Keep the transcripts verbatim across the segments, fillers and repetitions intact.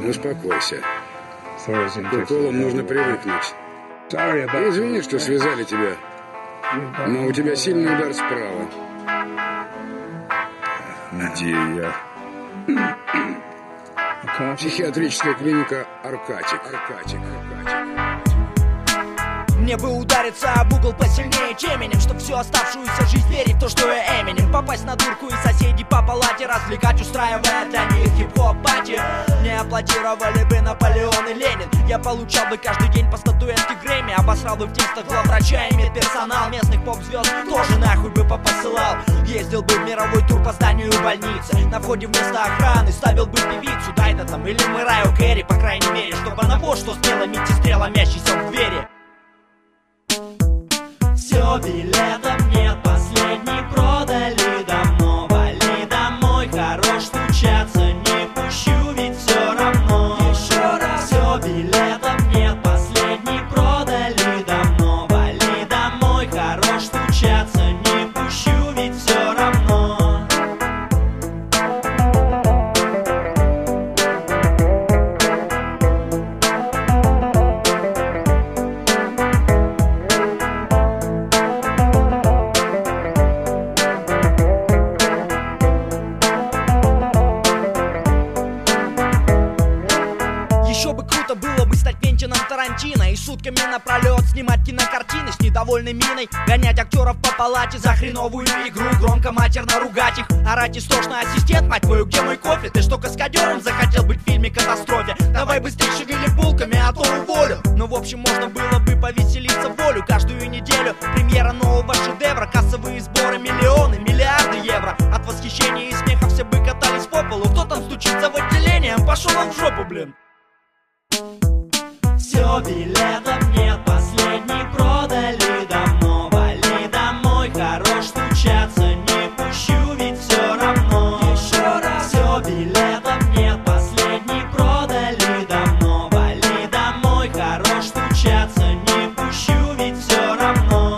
Успокойся. К уколам нужно привыкнуть. Извини, что связали тебя, но у тебя сильный удар справа. Где я? Психиатрическая клиника Аркатик. Аркатик. Аркатик. Мне бы удариться об угол посильнее, чем Эминем, чтоб всю оставшуюся жизнь верить в то, что я Эминем. Попасть на дурку и соседей по палате развлекать, устраивая для них хип-хоп пати. Мне аплодировали бы Наполеон и Ленин. Я получал бы каждый день по статуэтке Грэмми. Обосрал бы в текстах главврача и медперсонал. Местных поп-звезд тоже нахуй бы попосылал. Ездил бы в мировой тур по зданию больницы. На входе вместо охраны ставил бы певицу Дайда там или Мэрайю Кэрри, по крайней мере, чтобы она вот что смела медсестре, ломящейся в двери. Все, билетов нет, последний продали давно. Вали домой, хорош стучаться не пущу, ведь все равно. Еще раз. Все, билетов нет, последний продали давно. Вали домой, хорош стучаться не пущу, ведь все равно. Тарантино и сутками напролет снимать кинокартины с недовольной миной, гонять актеров по палате за хреновую игру, громко матерно ругать их, орать истошно: ассистент, мать твою, где мой кофе? Ты что, каскадером захотел быть в фильме «Катастрофе»? Давай быстрее шевели булками, а то уволю. Ну, в общем, можно было бы повеселиться в волю. Каждую неделю премьера нового шедевра, кассовые сборы миллионы, миллиарды евро. От восхищения и смеха все бы катались по полу. Кто там стучится в отделение? Пошел он в жопу, блин. Все, билетов нет, последний продали давно. Вали домой, хорош стучаться не пущу, ведь все равно. Еще раз. Все, билетов нет, последний продали давно. Вали домой, хорош стучаться не пущу, ведь все равно.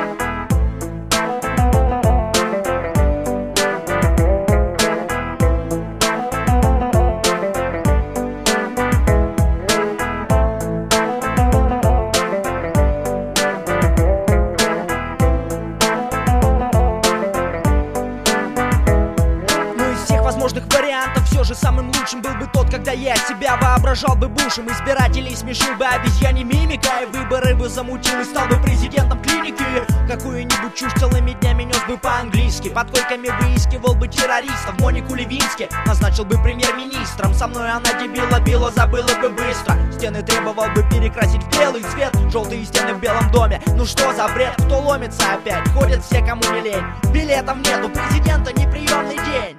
Самым лучшим был бы тот, когда я себя воображал бы Бушем. Избирателей смешил бы обезьяньей мимикой, выборы бы замутил и стал бы президентом клиники. Какую-нибудь чушь целыми днями нес бы по-английски, под койками выискивал бы террористов. Монику Левински назначил бы премьер-министром. Со мной она дебила била, забыла бы быстро. Стены требовал бы перекрасить в белый цвет, желтые стены в Белом доме. Ну что за бред, кто ломится опять? Ходят все, кому не лень. Билетов нет, у президента неприемный день.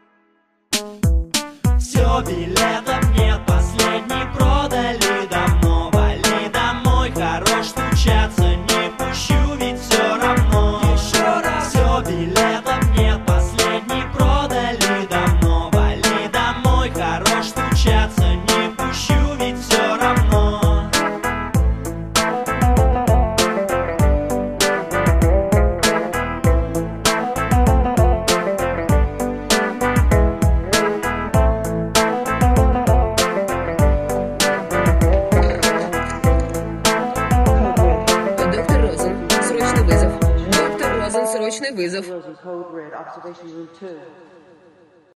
Все, билетов нет, последний продали давно. Вали домой, хорош стучаться не пущу, ведь все равно. Еще раз. Все, билетов нет, последний продали давно. Вали домой, хорош стучаться не пущу, ведь все равно. Срочный вызов.